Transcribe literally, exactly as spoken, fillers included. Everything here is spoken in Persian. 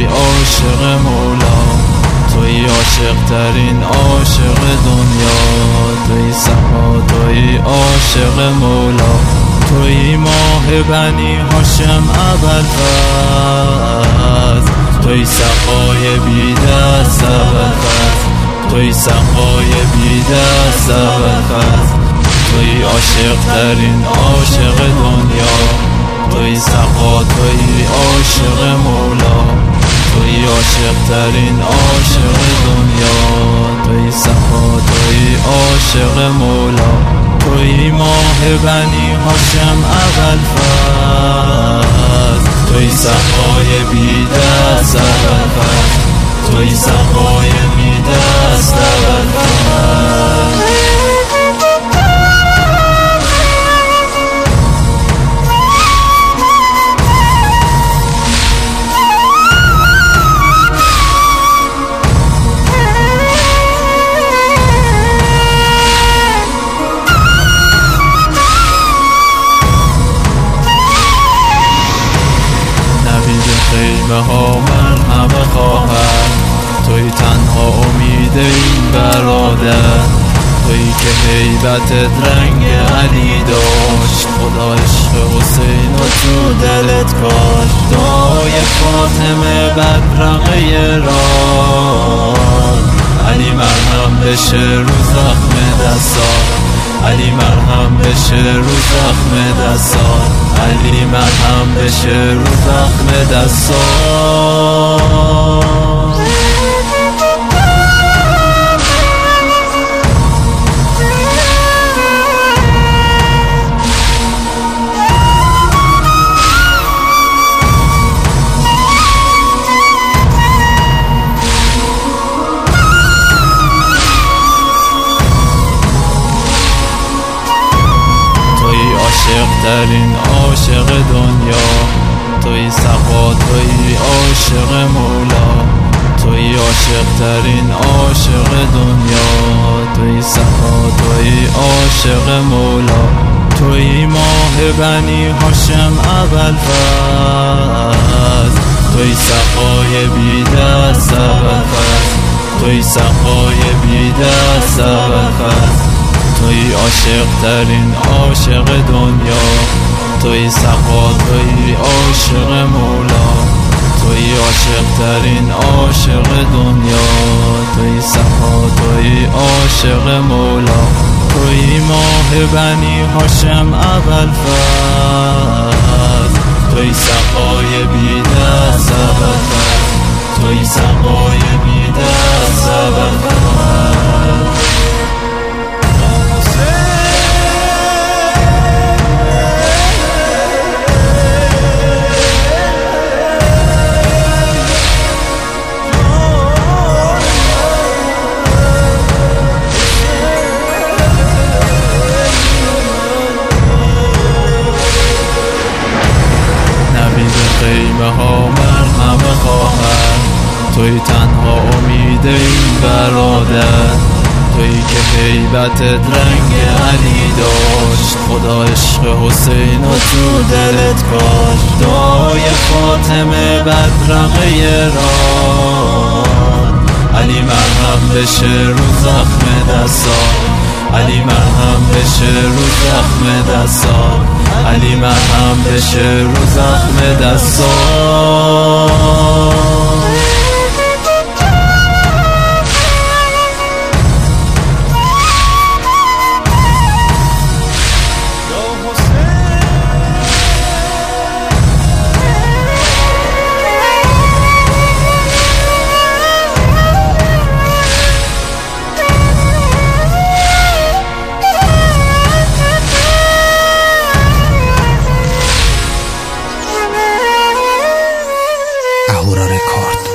عاشق مولا، توی عاشق ترین عاشق دنیا، توی صفا توی عاشق مولا، توی ماه بنی هاشم ابوالفضل، توی سقای بی دست ابوالفضل، توی سقای بی دست ابوالفضل، توی عاشق ترین عاشق دنیا، توی سقا توی عاشق مولا، توی عاشق ترین عاشق دنیا، توی سقا توی عاشق مولا، توی ماه بنی هاشم ابوالفضل، توی سقای بی دست ابوالفضل، توی سقای بی دست ابوالفضل. خیمه ها من همه خواهم، توی تنها امید این برادر، توی که هیبتت رنگ علی داشت، خدا عشق حسین و تو دلت کاش، دعای فاطمه بدرقه راه، علی مرهم بشه رو زخم دستات، علی مرهم بشه رو زخم دستات، علی مرهم بشه رو زخم دستات. عاشق ترین عاشق دنیا، توی صفا توی عاشق مولا، توی عاشق ترین عاشق دنیا، توی صفا توی عاشق مولا، توی ماه بنی هاشم ابوالفضل، توی سقای بی دست ابوالفضل، توی سقای بی دست ابوالفضل، توی عاشق ترین عاشق دنیا، توی سقا توی عاشق مولا، توی عاشق ترین عاشق دنیا، توی سقا توی عاشق مولا، توی ماه بنی هاشم ابوالفضل، توی سقای بی دست ابوالفضل، توی سقای بی دست ابوالفضل. خیمه ها من همه خواهم، توی تنها امید این برادر، توی که هیبتت رنگ علی داشت، خدا عشق حسین و تو دلت کاش، دعای فاطمه بدرقه راه، علی مرهم بشه رو زخم دستات، علی مرهم بشه رو زخم دستات، علی مرهم بشه رو زخم دستات. Ahura Record.